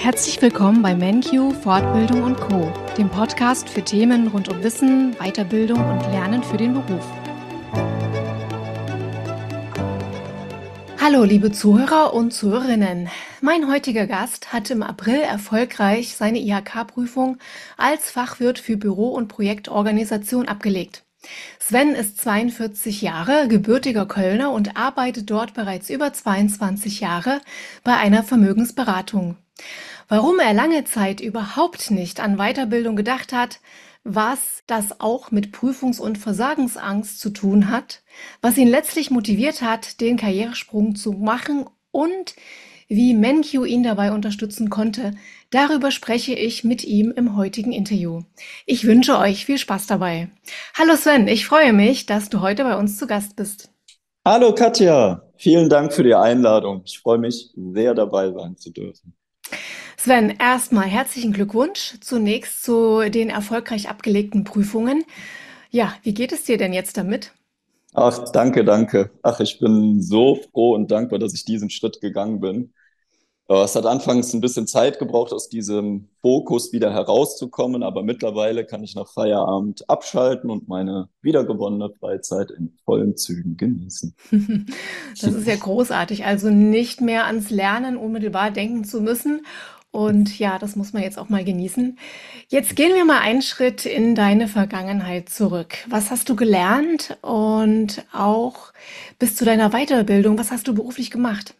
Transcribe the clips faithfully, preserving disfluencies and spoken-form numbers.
Herzlich willkommen bei MenQ Fortbildung und Co., dem Podcast für Themen rund um Wissen, Weiterbildung und Lernen für den Beruf. Hallo liebe Zuhörer und Zuhörerinnen. Mein heutiger Gast hat im April erfolgreich seine I H K-Prüfung als Fachwirt für Büro- und Projektorganisation abgelegt. Sven ist zweiundvierzig Jahre, gebürtiger Kölner und arbeitet dort bereits über zweiundzwanzig Jahre bei einer Vermögensberatung. Warum er lange Zeit überhaupt nicht an Weiterbildung gedacht hat, was das auch mit Prüfungs- und Versagensangst zu tun hat, was ihn letztlich motiviert hat, den Karrieresprung zu machen und wie MenQ ihn dabei unterstützen konnte, darüber spreche ich mit ihm im heutigen Interview. Ich wünsche euch viel Spaß dabei. Hallo Sven, ich freue mich, dass du heute bei uns zu Gast bist. Hallo Katja, vielen Dank für die Einladung. Ich freue mich sehr dabei sein zu dürfen. Sven, erstmal herzlichen Glückwunsch zunächst zu den erfolgreich abgelegten Prüfungen. Ja, wie geht es dir denn jetzt damit? Ach, danke, danke. Ach, ich bin so froh und dankbar, dass ich diesen Schritt gegangen bin. Äh, Es hat anfangs ein bisschen Zeit gebraucht, aus diesem Fokus wieder herauszukommen, aber mittlerweile kann ich nach Feierabend abschalten und meine wiedergewonnene Freizeit in vollen Zügen genießen. Das ist ja großartig, also nicht mehr ans Lernen unmittelbar denken zu müssen. Und ja, das muss man jetzt auch mal genießen. Jetzt gehen wir mal einen Schritt in deine Vergangenheit zurück. Was hast du gelernt und auch bis zu deiner Weiterbildung, was hast du beruflich gemacht?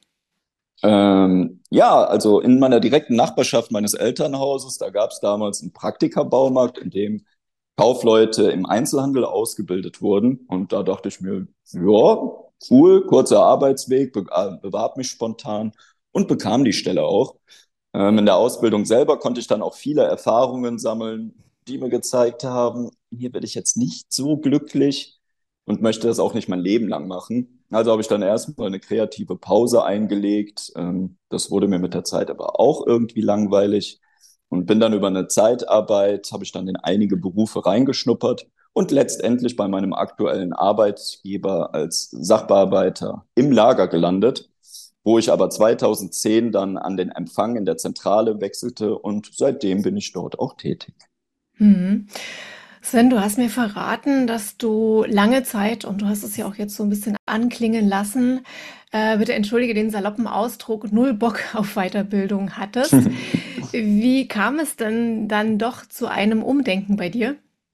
Ähm, ja, also in meiner direkten Nachbarschaft meines Elternhauses, da gab es damals einen Praktika-Baumarkt, in dem Kaufleute im Einzelhandel ausgebildet wurden. Und da dachte ich mir, ja, cool, kurzer Arbeitsweg, be äh, bewarb mich spontan und bekam die Stelle auch. Ähm, in der Ausbildung selber konnte ich dann auch viele Erfahrungen sammeln, die mir gezeigt haben, hier werde ich jetzt nicht so glücklich und möchte das auch nicht mein Leben lang machen. Also habe ich dann erstmal eine kreative Pause eingelegt. Ähm, das wurde mir mit der Zeit aber auch irgendwie langweilig und bin dann über eine Zeitarbeit, habe ich dann in einige Berufe reingeschnuppert und letztendlich bei meinem aktuellen Arbeitgeber als Sachbearbeiter im Lager gelandet, wo ich aber zweitausendzehn dann an den Empfang in der Zentrale wechselte und seitdem bin ich dort auch tätig. Mhm. Sven, du hast mir verraten, dass du lange Zeit, und du hast es ja auch jetzt so ein bisschen anklingen lassen, äh, bitte entschuldige den saloppen Ausdruck, null Bock auf Weiterbildung hattest. Wie kam es denn dann doch zu einem Umdenken bei dir?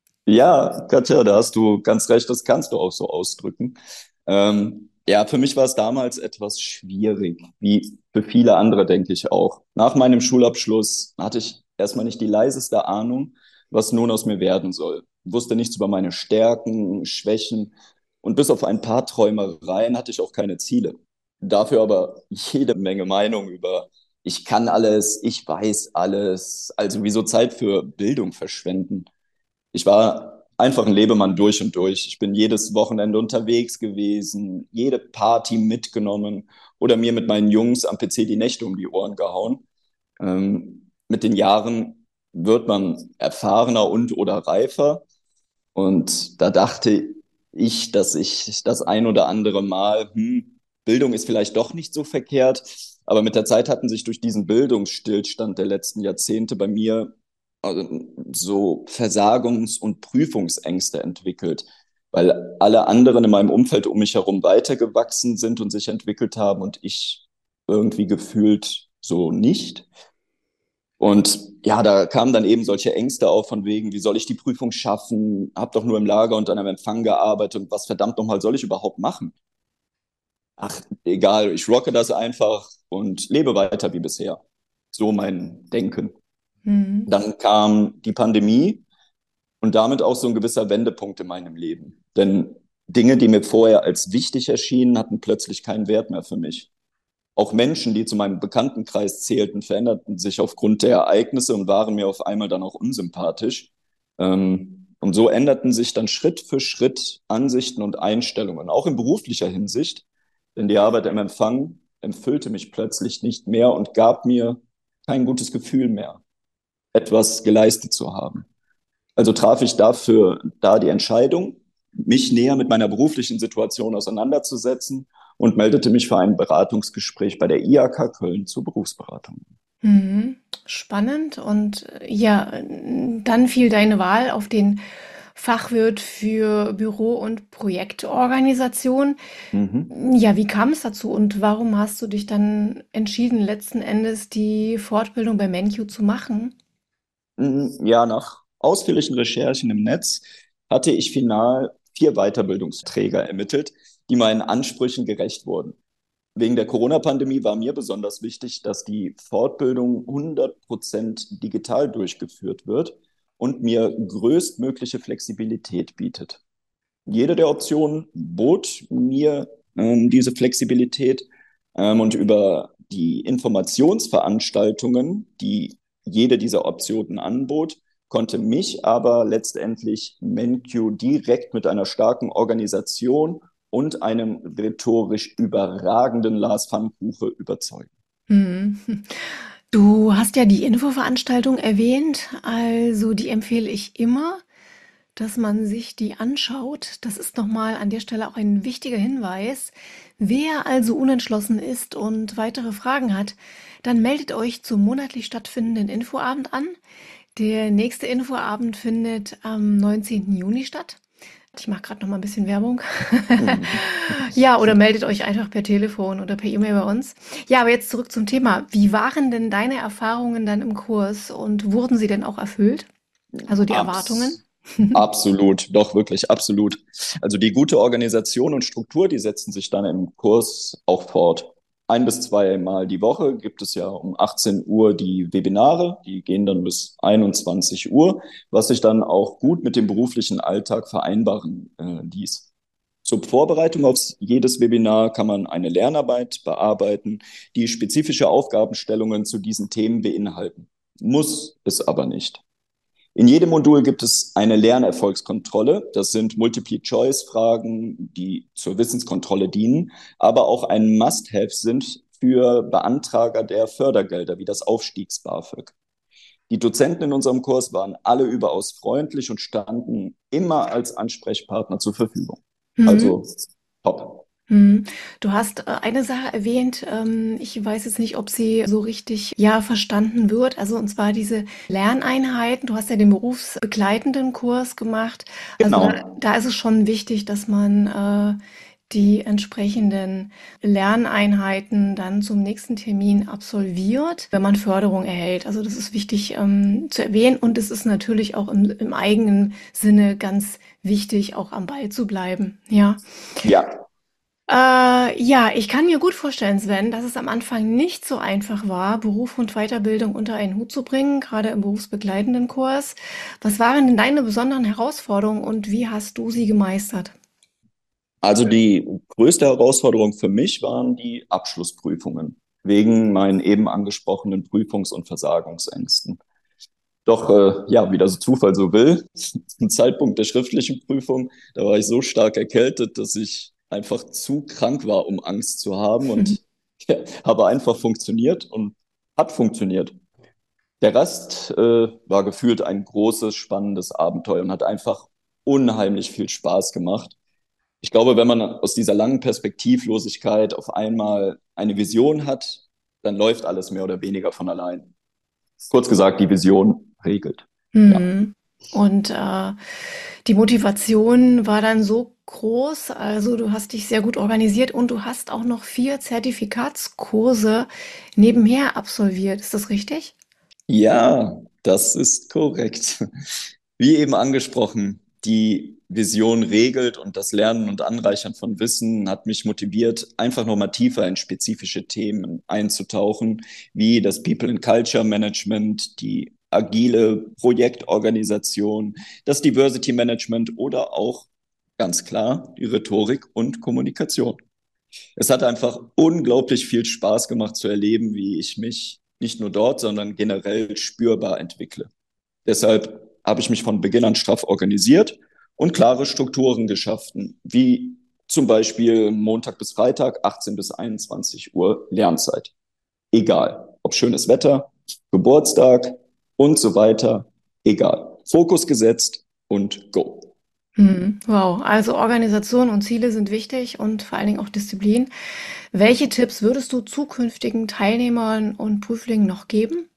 Ja, Katja, da hast du ganz recht, das kannst du auch so ausdrücken. Ähm, ja, für mich war es damals etwas schwierig, wie für viele andere, denke ich auch. Nach meinem Schulabschluss hatte ich erstmal nicht die leiseste Ahnung, was nun aus mir werden soll. Wusste nichts über meine Stärken, Schwächen und bis auf ein paar Träumereien hatte ich auch keine Ziele. Dafür aber jede Menge Meinung über ich kann alles, ich weiß alles. Also wieso Zeit für Bildung verschwenden? Ich war einfach ein Lebemann durch und durch. Ich bin jedes Wochenende unterwegs gewesen, jede Party mitgenommen oder mir mit meinen Jungs am P C die Nächte um die Ohren gehauen. Ähm, mit den Jahren wird man erfahrener und oder reifer. Und da dachte ich, dass ich das ein oder andere Mal, hm, Bildung ist vielleicht doch nicht so verkehrt. Aber mit der Zeit hatten sich durch diesen Bildungsstillstand der letzten Jahrzehnte bei mir also, so Versagungs- und Prüfungsängste entwickelt, weil alle anderen in meinem Umfeld um mich herum weitergewachsen sind und sich entwickelt haben und ich irgendwie gefühlt so nicht. Und ja, da kamen dann eben solche Ängste auf von wegen, wie soll ich die Prüfung schaffen? Hab doch nur im Lager und an einem Empfang gearbeitet und was verdammt nochmal soll ich überhaupt machen? Ach, egal, ich rocke das einfach und lebe weiter wie bisher. So mein Denken. Mhm. Dann kam die Pandemie und damit auch so ein gewisser Wendepunkt in meinem Leben. Denn Dinge, die mir vorher als wichtig erschienen, hatten plötzlich keinen Wert mehr für mich. Auch Menschen, die zu meinem Bekanntenkreis zählten, veränderten sich aufgrund der Ereignisse und waren mir auf einmal dann auch unsympathisch. Ähm, und so änderten sich dann Schritt für Schritt Ansichten und Einstellungen, auch in beruflicher Hinsicht. Denn die Arbeit im Empfang erfüllte mich plötzlich nicht mehr und gab mir kein gutes Gefühl mehr, etwas geleistet zu haben. Also traf ich dafür da die Entscheidung, mich näher mit meiner beruflichen Situation auseinanderzusetzen und meldete mich für ein Beratungsgespräch bei der I H K Köln zur Berufsberatung. Mhm. Spannend. Und äh, ja, äh, dann fiel deine Wahl auf den Fachwirt für Büro- und Projektorganisation. Mhm. Ja, wie kam es dazu und warum hast du dich dann entschieden, letzten Endes die Fortbildung bei MenQ zu machen? Mm, Ja, nach ausführlichen Recherchen im Netz hatte ich final vier Weiterbildungsträger ermittelt, die meinen Ansprüchen gerecht wurden. Wegen der Corona-Pandemie war mir besonders wichtig, dass die Fortbildung hundert Prozent digital durchgeführt wird und mir größtmögliche Flexibilität bietet. Jede der Optionen bot mir ähm, diese Flexibilität ähm, und über die Informationsveranstaltungen, die jede dieser Optionen anbot, konnte mich aber letztendlich MenQ direkt mit einer starken Organisation und einem rhetorisch überragenden Lars Pfannkuche überzeugen. Mhm. Du hast ja die Infoveranstaltung erwähnt, also die empfehle ich immer, dass man sich die anschaut. Das ist nochmal an der Stelle auch ein wichtiger Hinweis. Wer also unentschlossen ist und weitere Fragen hat, dann meldet euch zum monatlich stattfindenden Infoabend an. Der nächste Infoabend findet am neunzehnten Juni statt. Ich mache gerade noch mal ein bisschen Werbung. Mhm. Ja, oder meldet euch einfach per Telefon oder per E-Mail bei uns. Ja, aber jetzt zurück zum Thema. Wie waren denn deine Erfahrungen dann im Kurs und wurden sie denn auch erfüllt? Also die Erwartungen? Abs Absolut, doch wirklich, absolut. Also die gute Organisation und Struktur, die setzen sich dann im Kurs auch fort. Ein bis zweimal die Woche gibt es ja um achtzehn Uhr die Webinare, die gehen dann bis einundzwanzig Uhr, was sich dann auch gut mit dem beruflichen Alltag vereinbaren äh, ließ. Zur Vorbereitung auf jedes Webinar kann man eine Lernarbeit bearbeiten, die spezifische Aufgabenstellungen zu diesen Themen beinhalten. Muss es aber nicht. In jedem Modul gibt es eine Lernerfolgskontrolle. Das sind Multiple-Choice-Fragen, die zur Wissenskontrolle dienen, aber auch ein Must-Have sind für Beantrager der Fördergelder, wie das Aufstiegs-BAföG. Die Dozenten in unserem Kurs waren alle überaus freundlich und standen immer als Ansprechpartner zur Verfügung. Mhm. Also top. Mhm. Du hast äh, eine Sache erwähnt, ähm, ich weiß jetzt nicht, ob sie so richtig ja verstanden wird. Also und zwar diese Lerneinheiten. Du hast ja den berufsbegleitenden Kurs gemacht. Also da, Genau. da ist es schon wichtig, dass man äh, die entsprechenden Lerneinheiten dann zum nächsten Termin absolviert, wenn man Förderung erhält. Also das ist wichtig ähm, zu erwähnen und es ist natürlich auch im, im eigenen Sinne ganz wichtig, auch am Ball zu bleiben. Ja. Ja, Äh, ja, ich kann mir gut vorstellen, Sven, dass es am Anfang nicht so einfach war, Beruf und Weiterbildung unter einen Hut zu bringen, gerade im berufsbegleitenden Kurs. Was waren denn deine besonderen Herausforderungen und wie hast du sie gemeistert? also die größte Herausforderung für mich waren die Abschlussprüfungen wegen meinen eben angesprochenen Prüfungs- und Versagungsängsten. Doch äh, ja, wie das Zufall so will, zum Zeitpunkt der schriftlichen Prüfung, da war ich so stark erkältet, dass ich einfach zu krank war, um Angst zu haben und ja, habe einfach funktioniert und hat funktioniert. Der Rest äh, war gefühlt ein großes, spannendes Abenteuer und hat einfach unheimlich viel Spaß gemacht. Ich glaube, wenn man aus dieser langen Perspektivlosigkeit auf einmal eine Vision hat, dann läuft alles mehr oder weniger von allein. Kurz gesagt, die Vision regelt. Ja. Mhm. Und äh, die Motivation war dann so groß, also du hast dich sehr gut organisiert und du hast auch noch vier Zertifikatskurse nebenher absolviert. Ist das richtig? Ja, das ist korrekt. Wie eben angesprochen, die Vision regelt und das Lernen und Anreichern von Wissen hat mich motiviert, einfach nochmal tiefer in spezifische Themen einzutauchen, wie das People and Culture Management, die agile Projektorganisation, das Diversity Management oder auch ganz klar die Rhetorik und Kommunikation. Es hat einfach unglaublich viel Spaß gemacht zu erleben, wie ich mich nicht nur dort, sondern generell spürbar entwickle. Deshalb habe ich mich von Beginn an straff organisiert und klare Strukturen geschaffen, wie zum Beispiel Montag bis Freitag, achtzehn bis einundzwanzig Uhr Lernzeit. Egal, ob schönes Wetter, Geburtstag und so weiter, egal. Fokus gesetzt und go. Mhm. Wow, also Organisation und Ziele sind wichtig und vor allen Dingen auch Disziplin. Welche Tipps würdest du zukünftigen Teilnehmern und Prüflingen noch geben?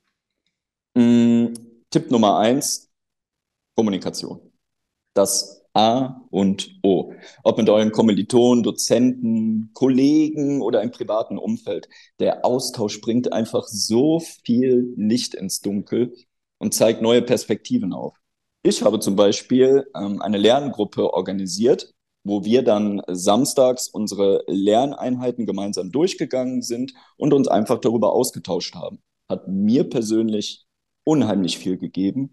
Mm, Tipp Nummer eins, Kommunikation. Das A und O. Ob mit euren Kommilitonen, Dozenten, Kollegen oder im privaten Umfeld. Der Austausch bringt einfach so viel Licht ins Dunkel und zeigt neue Perspektiven auf. Ich habe zum Beispiel ähm, eine Lerngruppe organisiert, wo wir dann samstags unsere Lerneinheiten gemeinsam durchgegangen sind und uns einfach darüber ausgetauscht haben. Hat mir persönlich unheimlich viel gegeben.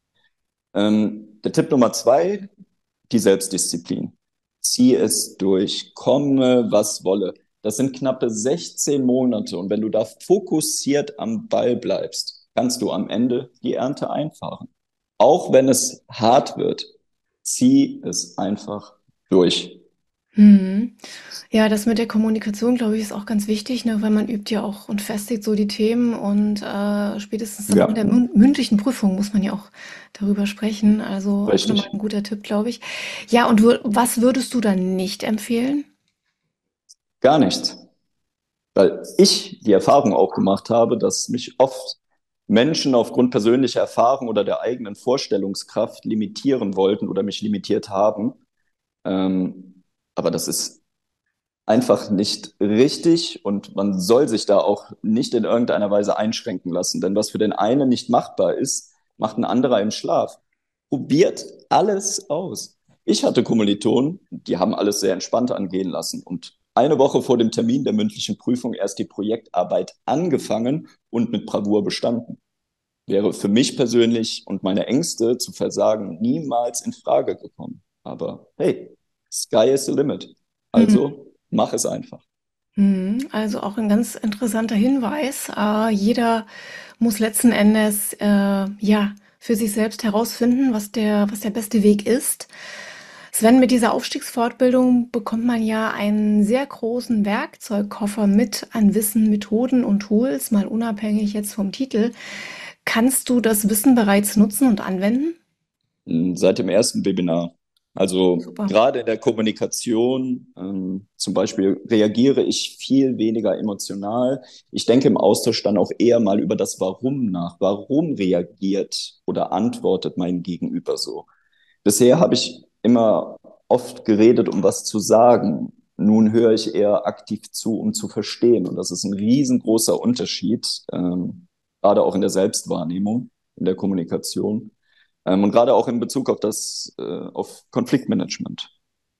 Ähm, der Tipp Nummer zwei, die Selbstdisziplin. Zieh es durch, komme, was wolle. Das sind knappe sechzehn Monate und wenn du da fokussiert am Ball bleibst, kannst du am Ende die Ernte einfahren. Auch wenn es hart wird, zieh es einfach durch. Mhm. Ja, das mit der Kommunikation, glaube ich, ist auch ganz wichtig, ne, weil man übt ja auch und festigt so die Themen und äh, spätestens dann auch in Ja, der mün- mündlichen Prüfung muss man ja auch darüber sprechen. Also auch nochmal richtig. ein guter Tipp, glaube ich. Ja, und wür- was würdest du dann nicht empfehlen? Gar nichts. Weil ich die Erfahrung auch gemacht habe, dass mich oft Menschen aufgrund persönlicher Erfahrung oder der eigenen Vorstellungskraft limitieren wollten oder mich limitiert haben. Ähm, aber das ist einfach nicht richtig und man soll sich da auch nicht in irgendeiner Weise einschränken lassen. Denn was für den einen nicht machbar ist, macht ein anderer im Schlaf. Probiert alles aus. Ich hatte Kommilitonen, die haben alles sehr entspannt angehen lassen und eine Woche vor dem Termin der mündlichen Prüfung erst die Projektarbeit angefangen und mit Bravour bestanden. Wäre für mich persönlich und meine Ängste zu versagen niemals in Frage gekommen. Aber hey, sky is the limit. Mhm. Also mach es einfach. Mhm. Also auch ein ganz interessanter Hinweis. Äh, jeder muss letzten Endes äh, ja für sich selbst herausfinden, was der, was der beste Weg ist. Sven, mit dieser Aufstiegsfortbildung bekommt man ja einen sehr großen Werkzeugkoffer mit an Wissen, Methoden und Tools, mal unabhängig jetzt vom Titel. Kannst du das Wissen bereits nutzen und anwenden? Seit dem ersten Webinar. Also Super. gerade in der Kommunikation, ähm, zum Beispiel reagiere ich viel weniger emotional. Ich denke im Austausch dann auch eher mal über das Warum nach. Warum reagiert oder antwortet mein Gegenüber so? Bisher habe ich immer oft geredet, um was zu sagen. Nun höre ich eher aktiv zu, um zu verstehen. Und das ist ein riesengroßer Unterschied, ähm, gerade auch in der Selbstwahrnehmung, in der Kommunikation. Ähm, und gerade auch in Bezug auf das, äh, auf Konfliktmanagement.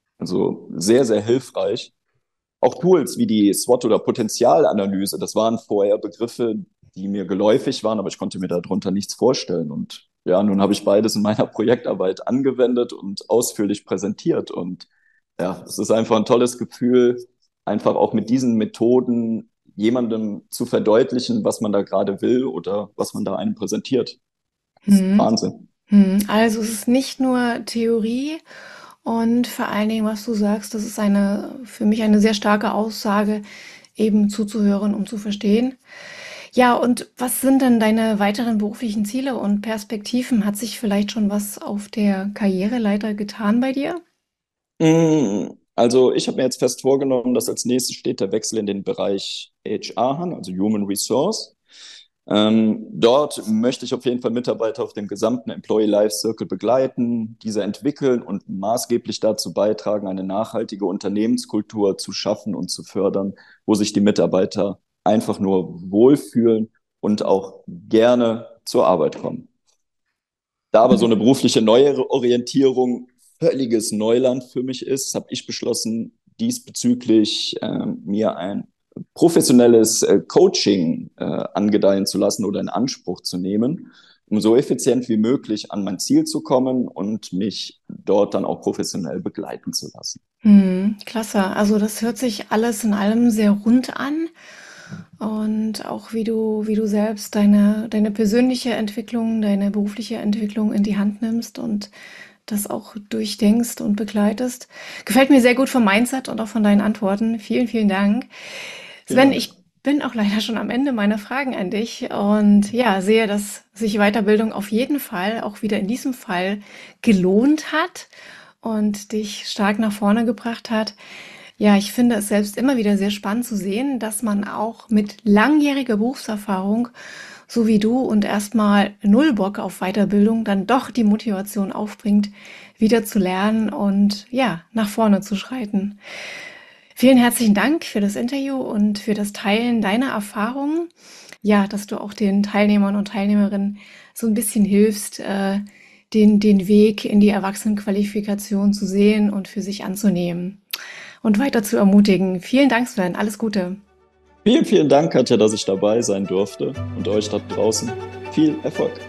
Also sehr, sehr hilfreich. Auch Tools wie die SWOT oder Potenzialanalyse, das waren vorher Begriffe, die mir geläufig waren, aber ich konnte mir darunter nichts vorstellen. Und ja, nun habe ich beides in meiner Projektarbeit angewendet und ausführlich präsentiert. Und ja, es ist einfach ein tolles Gefühl, einfach auch mit diesen Methoden jemandem zu verdeutlichen, was man da gerade will oder was man da einem präsentiert. Das ist Mhm. Wahnsinn. Mhm. Also es ist nicht nur Theorie und vor allen Dingen, was du sagst, das ist eine, für mich eine sehr starke Aussage, eben zuzuhören, um zu verstehen. Ja, und was sind denn deine weiteren beruflichen Ziele und Perspektiven? Hat sich vielleicht schon was auf der Karriereleiter getan bei dir? Mm, Also ich habe mir jetzt fest vorgenommen, dass als nächstes steht der Wechsel in den Bereich H R an, also Human Resource. Ähm, dort möchte ich auf jeden Fall Mitarbeiter auf dem gesamten Employee Life Cycle begleiten, diese entwickeln und maßgeblich dazu beitragen, eine nachhaltige Unternehmenskultur zu schaffen und zu fördern, wo sich die Mitarbeiter einfach nur wohlfühlen und auch gerne zur Arbeit kommen. Da aber so eine berufliche Neuorientierung völliges Neuland für mich ist, habe ich beschlossen, diesbezüglich äh, mir ein professionelles äh, Coaching äh, angedeihen zu lassen oder in Anspruch zu nehmen, um so effizient wie möglich an mein Ziel zu kommen und mich dort dann auch professionell begleiten zu lassen. Hm, klasse. Also das hört sich alles in allem sehr rund an. Und auch wie du, wie du selbst deine, deine persönliche Entwicklung, deine berufliche Entwicklung in die Hand nimmst und das auch durchdenkst und begleitest. Gefällt mir sehr gut vom Mindset und auch von deinen Antworten. Vielen, vielen Dank. Vielen Sven, Dank. ich bin auch leider schon am Ende meiner Fragen an dich und ja, sehe, dass sich Weiterbildung auf jeden Fall auch wieder in diesem Fall gelohnt hat. und dich stark nach vorne gebracht hat. Ja, ich finde es selbst immer wieder sehr spannend zu sehen, dass man auch mit langjähriger Berufserfahrung, so wie du, und erstmal null Bock auf Weiterbildung, dann doch die Motivation aufbringt, wieder zu lernen und ja, nach vorne zu schreiten. Vielen herzlichen Dank für das Interview und für das Teilen deiner Erfahrungen. Ja, dass du auch den Teilnehmern und Teilnehmerinnen so ein bisschen hilfst, äh, den, den Weg in die Erwachsenenqualifikation zu sehen und für sich anzunehmen und weiter zu ermutigen. Vielen Dank, Sven. Alles Gute. Vielen, vielen Dank, Katja, dass ich dabei sein durfte und euch da draußen viel Erfolg.